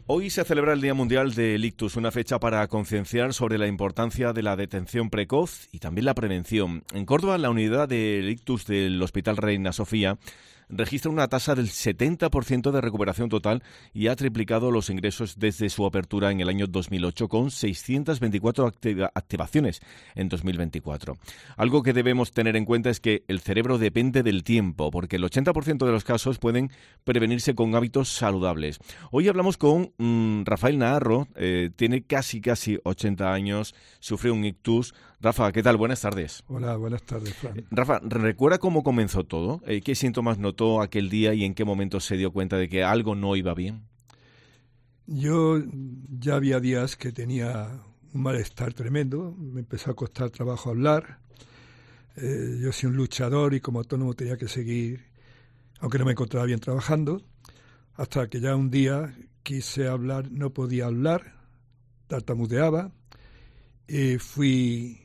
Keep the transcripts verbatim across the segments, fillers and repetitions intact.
Hoy se celebra el Día Mundial del Ictus, una fecha para concienciar sobre la importancia de la detención precoz y también la prevención. En Córdoba, la unidad del ictus del Hospital Reina Sofía registra una tasa del setenta por ciento de recuperación total y ha triplicado los ingresos desde su apertura en el año dos mil ocho, con seiscientas veinticuatro activa- activaciones en dos mil veinticuatro. Algo que debemos tener en cuenta es que el cerebro depende del tiempo, porque el ochenta por ciento de los casos pueden prevenirse con hábitos saludables. Hoy hablamos con mmm, Rafael Naharro, eh, tiene casi casi ochenta años, sufrió un ictus. Rafa, ¿qué tal? Buenas tardes. Hola, buenas tardes, Fran. Rafa, ¿recuerda cómo comenzó todo? Eh, ¿Qué síntomas notó aquel día y en qué momento se dio cuenta de que algo no iba bien? Yo ya había días que tenía un malestar tremendo, me empezó a costar trabajo hablar. Eh, yo soy un luchador y como autónomo tenía que seguir, aunque no me encontraba bien trabajando, hasta que ya un día quise hablar, no podía hablar, tartamudeaba, y fui...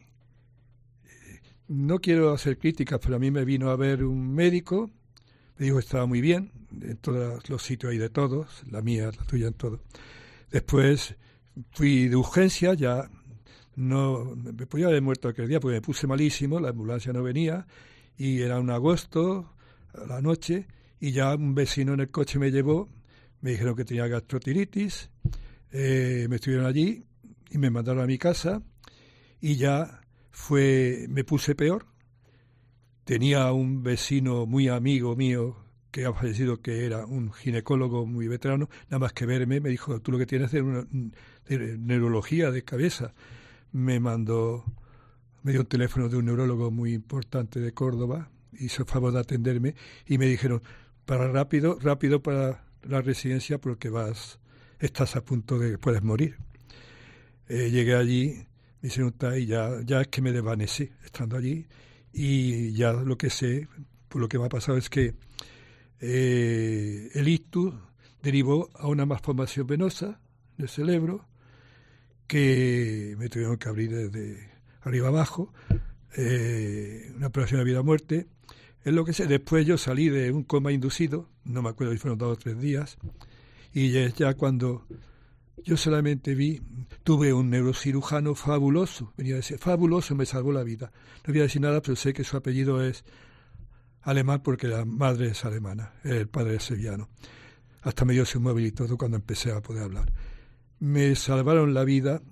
No quiero hacer críticas, pero a mí me vino a ver un médico, me dijo que estaba muy bien, en todos los sitios hay de todos, la mía, la tuya, en todo. Después fui de urgencia, ya no me podía haber muerto aquel día porque me puse malísimo, la ambulancia no venía, y era un agosto, a la noche, y ya un vecino en el coche me llevó, me dijeron que tenía gastroenteritis, eh, me estuvieron allí y me mandaron a mi casa, y ya... Fue, me puse peor. Tenía un vecino muy amigo mío que ha fallecido, que era un ginecólogo muy veterano, nada más que verme, me dijo, tú lo que tienes es una, de neurología de cabeza. Me mandó, me dio un teléfono de un neurólogo muy importante de Córdoba, hizo el favor de atenderme y me dijeron, para rápido, rápido para la residencia porque vas, estás a punto de, puedes morir. Eh, llegué allí, me hicieron tal y ya, ya es que me desvanecí estando allí, y ya lo que sé, por lo que me ha pasado es que eh, el ictus derivó a una malformación venosa del cerebro que me tuvieron que abrir desde arriba abajo, eh, una operación de vida o muerte. Es lo que sé. Después yo salí de un coma inducido, no me acuerdo si fueron dos o tres días, y ya, ya cuando... Yo solamente vi, tuve un neurocirujano fabuloso, venía a decir, fabuloso, me salvó la vida. No voy a decir nada, pero sé que su apellido es alemán porque la madre es alemana, el padre es sevillano. Hasta me dio su móvil y todo cuando empecé a poder hablar. Me salvaron la vida.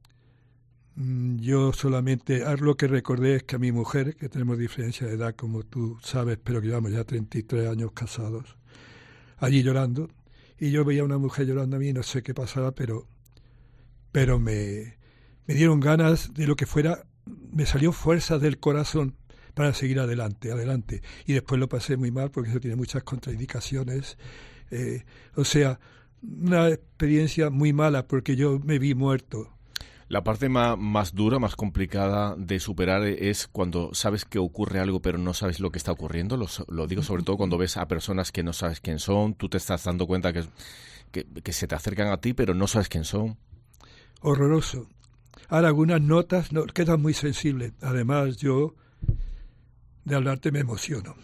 Yo solamente, lo que recordé es que a mi mujer, que tenemos diferencia de edad, como tú sabes, pero que llevamos ya treinta y tres años casados, allí llorando. Y yo veía a una mujer llorando a mí, no sé qué pasaba, pero, pero me, me dieron ganas de lo que fuera, me salió fuerza del corazón para seguir adelante, adelante. Y después lo pasé muy mal porque eso tiene muchas contraindicaciones. Eh, o sea, una experiencia muy mala porque yo me vi muerto. La parte más, más dura, más complicada de superar es cuando sabes que ocurre algo pero no sabes lo que está ocurriendo. Lo, lo digo sobre todo cuando ves a personas que no sabes quién son, tú te estás dando cuenta que, que, que se te acercan a ti pero no sabes quién son. Horroroso. Ahora algunas notas no, quedan muy sensibles. Además yo de hablarte me emociono.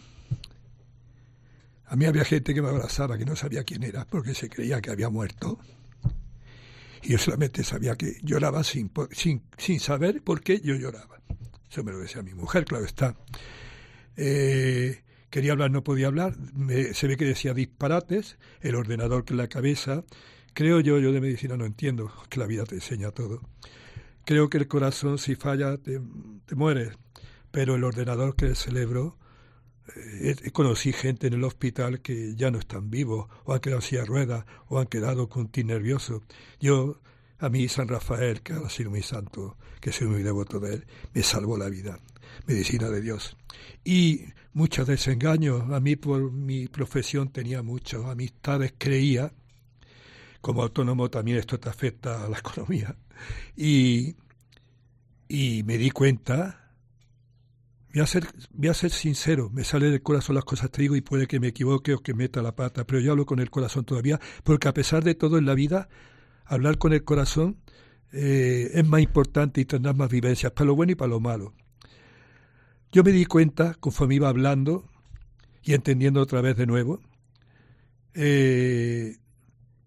A mí había gente que me abrazaba que no sabía quién era porque se creía que había muerto. Y yo solamente sabía que lloraba sin, sin, sin saber por qué yo lloraba. Eso me lo decía mi mujer, claro está. Eh, quería hablar, no podía hablar. Me, se ve que decía disparates. El ordenador que en la cabeza. Creo yo, yo de medicina no entiendo, que la vida te enseña todo. Creo que el corazón, si falla, te, te mueres. Pero el ordenador que es el cerebro... Eh, conocí gente en el hospital que ya no están vivos, o han quedado en silla de ruedas, o han quedado con ti nervioso. Yo, a mí San Rafael, que ha sido mi santo, que soy muy devoto de él, me salvó la vida, medicina de Dios. Y muchos desengaños, a mí por mi profesión tenía muchas amistades, creía, como autónomo también esto te afecta a la economía, y, y me di cuenta... Voy a, ser, voy a ser sincero, me sale del corazón las cosas, te digo, y puede que me equivoque o que meta la pata, pero yo hablo con el corazón todavía, porque a pesar de todo en la vida, hablar con el corazón eh, es más importante y tendrás más vivencias, para lo bueno y para lo malo. Yo me di cuenta, conforme iba hablando y entendiendo otra vez de nuevo, eh,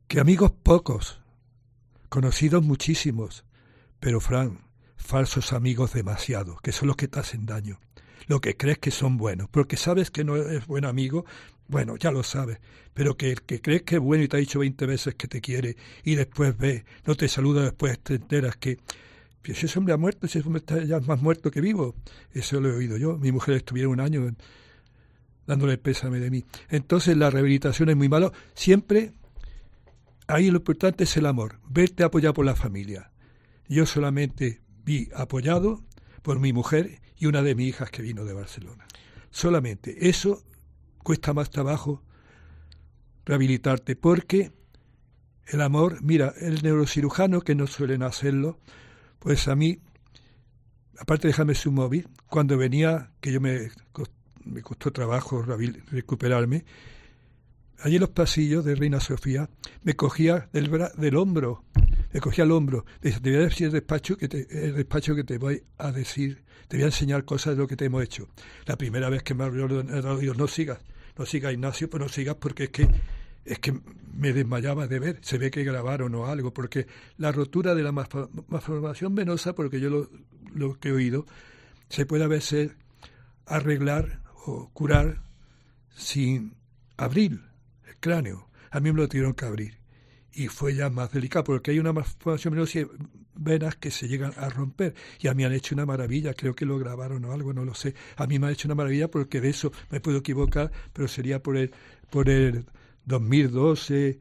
Que amigos pocos, conocidos muchísimos, pero Fran, falsos amigos demasiado, que son los que te hacen daño. Lo que crees que son buenos, porque sabes que no es buen amigo, bueno, ya lo sabes, pero que el que crees que es bueno y te ha dicho veinte veces que te quiere y después ve, no te saluda, después te enteras que si ese hombre ha muerto, ese hombre está ya más muerto que vivo. Eso lo he oído yo. Mi mujer estuviera un año dándole pésame de mí. Entonces la rehabilitación es muy malo. Siempre, ahí lo importante es el amor, verte apoyado por la familia. Yo solamente vi apoyado por mi mujer y una de mis hijas que vino de Barcelona. Solamente. Eso cuesta más trabajo rehabilitarte, porque el amor, mira, el neurocirujano, que no suelen hacerlo, pues a mí, aparte de dejarme su móvil, cuando venía, que yo me, me costó trabajo recuperarme, allí en los pasillos de Reina Sofía, me cogía del, bra- del hombro, me cogía el hombro, me decía, te voy a decir el despacho, que te, el despacho que te voy a decir, te voy a enseñar cosas de lo que te hemos hecho. La primera vez que me abrió el radio, no sigas, no sigas Ignacio, pues no sigas porque es que es que me desmayaba de ver, se ve que grabaron o algo, porque la rotura de la malformación venosa, porque yo lo, lo que he oído, se puede a veces arreglar o curar sin abrir el cráneo. A mí me lo tuvieron que abrir y fue ya más delicado, porque hay una malformación venosa y venas que se llegan a romper, y a mí han hecho una maravilla, creo que lo grabaron o algo, no lo sé. A mí me han hecho una maravilla, porque de eso me puedo equivocar, pero sería por el por el dos mil doce,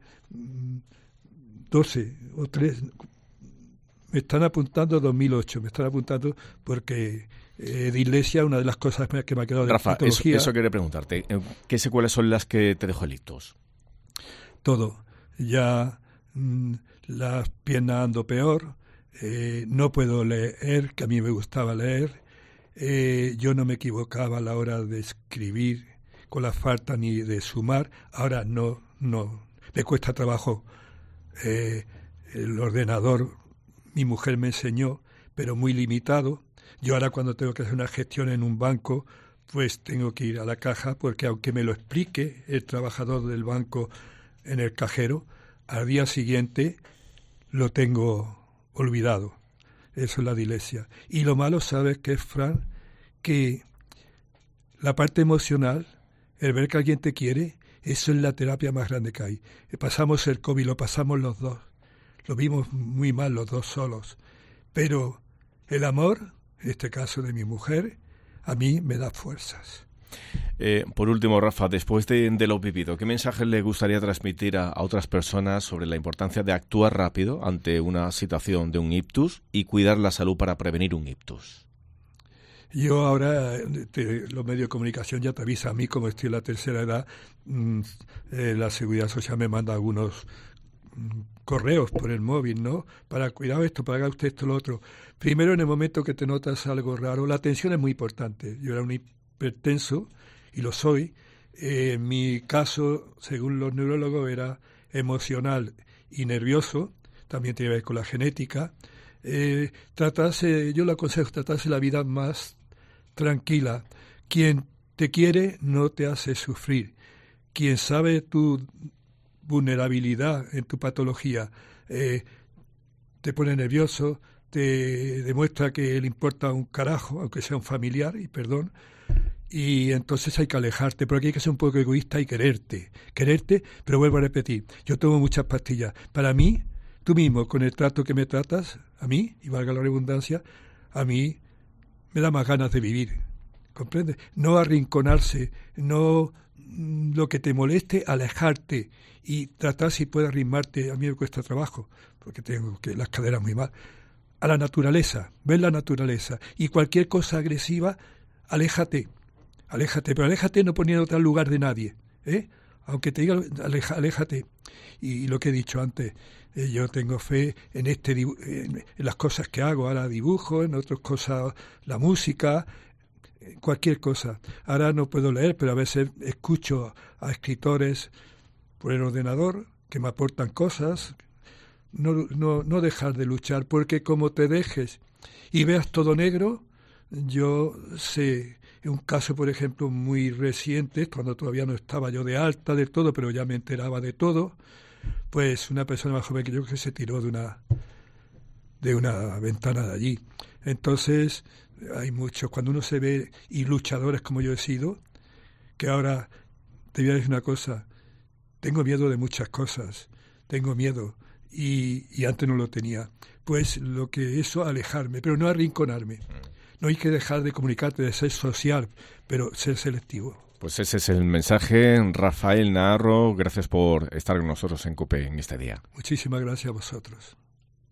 doce o tres, me están apuntando dos mil ocho, me están apuntando porque eh, de Iglesia, una de las cosas que me ha quedado de Rafa, patología. Eso, eso quería preguntarte, ¿qué secuelas son las que te dejó el ictus? Todo, ya mmm, las piernas ando peor, eh, no puedo leer, que a mí me gustaba leer, eh, yo no me equivocaba a la hora de escribir con la falta ni de sumar, ahora no, no, me cuesta trabajo. Eh, el ordenador, mi mujer me enseñó, pero muy limitado. Yo ahora cuando tengo que hacer una gestión en un banco, pues tengo que ir a la caja, porque aunque me lo explique el trabajador del banco en el cajero, al día siguiente lo tengo olvidado. Eso es la dislexia. Y lo malo, ¿sabes qué es, Fran? Que la parte emocional, el ver que alguien te quiere, eso es la terapia más grande que hay. Pasamos el COVID, lo pasamos los dos. Lo vimos muy mal los dos solos. Pero el amor, en este caso de mi mujer, a mí me da fuerzas. Eh, por último, Rafa, después de, de lo vivido, ¿qué mensaje le gustaría transmitir a, a otras personas sobre la importancia de actuar rápido ante una situación de un ictus y cuidar la salud para prevenir un ictus? Yo ahora, te, los medios de comunicación ya te avisan a mí, como estoy en la tercera edad, mmm, eh, la Seguridad Social me manda algunos mmm, correos por el móvil, ¿no? Para cuidar esto, para haga usted esto, lo otro. Primero, en el momento que te notas algo raro, la atención es muy importante. Yo era un hipertenso, y lo soy. Eh, en mi caso, según los neurólogos, era emocional y nervioso, también tiene que ver con la genética. Eh, tratarse, yo le aconsejo tratarse la vida más tranquila. Quien te quiere no te hace sufrir. Quien sabe tu vulnerabilidad en tu patología eh, te pone nervioso, te demuestra que le importa un carajo, aunque sea un familiar, y perdón, y entonces hay que alejarte, pero aquí hay que ser un poco egoísta y quererte, quererte, pero vuelvo a repetir, yo tomo muchas pastillas. Para mí, tú mismo, con el trato que me tratas, a mí, y valga la redundancia, a mí me da más ganas de vivir, ¿comprendes? No arrinconarse, no lo que te moleste, alejarte y tratar si puedes arrimarte. A mí me cuesta trabajo, porque tengo que las caderas muy mal. A la naturaleza, ver la naturaleza, y cualquier cosa agresiva, aléjate, aléjate, pero aléjate no poniéndote al lugar de nadie, ¿eh? Aunque te diga, aleja, aléjate. Y, y lo que he dicho antes, eh, yo tengo fe en este dibu- en, en las cosas que hago, ahora dibujo, en otras cosas la música, cualquier cosa. Ahora no puedo leer, pero a veces escucho a escritores por el ordenador que me aportan cosas. No, no, no dejar de luchar, porque como te dejes y veas todo negro, yo sé un caso, por ejemplo, muy reciente, cuando todavía no estaba yo de alta del todo, pero ya me enteraba de todo. pues una persona más joven que yo que se tiró de una de una ventana de allí. Entonces, hay muchos, cuando uno se ve, y luchadores como yo he sido, que ahora, te voy a decir una cosa, tengo miedo de muchas cosas, tengo miedo, y, y antes no lo tenía. Pues lo que eso, alejarme, pero no arrinconarme. No hay que dejar de comunicarte, de ser social, pero ser selectivo. Pues ese es el mensaje. Rafael Naharro, gracias por estar con nosotros en COPE en este día. Muchísimas gracias a vosotros.